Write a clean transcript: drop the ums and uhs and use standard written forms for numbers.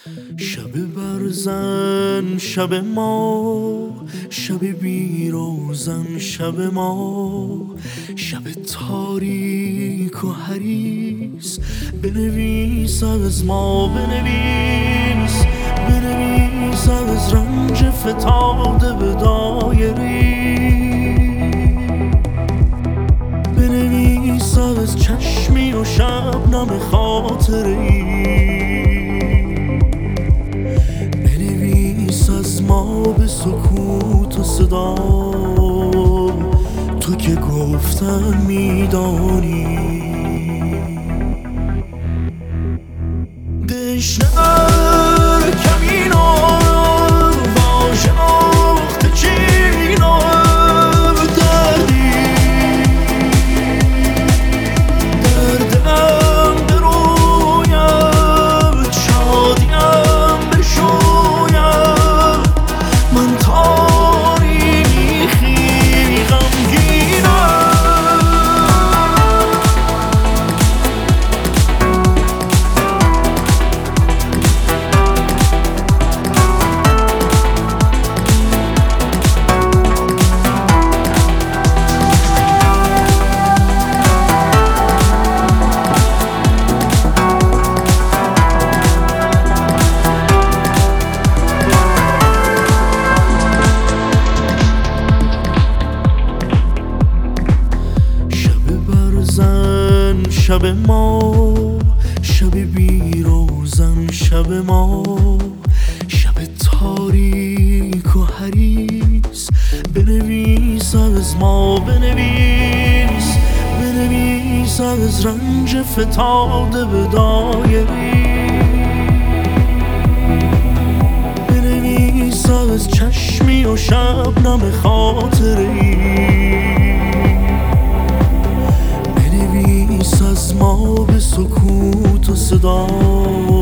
شب برزن شب ما، شب بیروزن شب ما، شب تاریک و حریص. بنویس از ما، بنویس از رنج فتاده به دایری، بنویس از چشمی و شبنم خاطری، بنویس از ما به سکوت و صدا. تو که گفتن میدانی دشنر کمینو با شناخت چینو دردی دردم برویم شادیم بشویم من تاریخی غمگینم. شب ما، شب بیروزن شب ما، شب تاریک و حریص. بنویس از ما، بنویس از رنج فتاده به دایری، بنویس از چشمی و شبنم خاطری، بنویس از ما به سکوت و صدا.